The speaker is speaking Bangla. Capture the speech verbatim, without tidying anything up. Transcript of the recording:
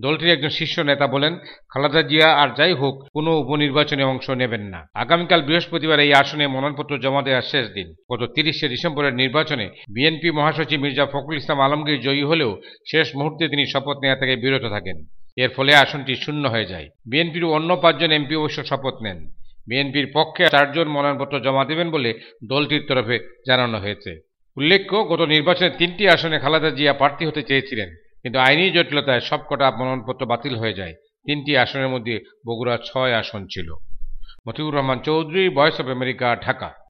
দলটির একজন শীর্ষ নেতা বলেন, খালেদা জিয়া আর যাই হোক কোনো উপনির্বাচনে অংশ নেবেন না। আগামীকাল বৃহস্পতিবার এই আসনে মনোনয়নপত্র জমা দেওয়ার শেষ দিন। গত তিরিশে ডিসেম্বরের নির্বাচনে বিএনপি মহাসচিব মির্জা ফখরুল ইসলাম আলমগীর জয়ী হলেও শেষ মুহূর্তে তিনি শপথ নেওয়া থেকে বিরত থাকেন। এর ফলে আসনটি শূন্য হয়ে যায়। বিএনপির অন্য পাঁচজন এমপি অবশ্য শপথ নেন। বিএনপির পক্ষে চারজন মনোনয়নপত্র জমা দেবেন বলে দলটির তরফে জানানো হয়েছে। উল্লেখ্য, গত নির্বাচনে তিনটি আসনে খালেদা জিয়া প্রার্থী হতে চেয়েছিলেন, কিন্তু আইনি জটিলতায় সবকটা মনোনয়নপত্র বাতিল হয়ে যায়। তিনটি আসনের মধ্যে বগুড়া ছয় আসন ছিল। Matiur Rahman Chowdhury, voice of America, Dhaka.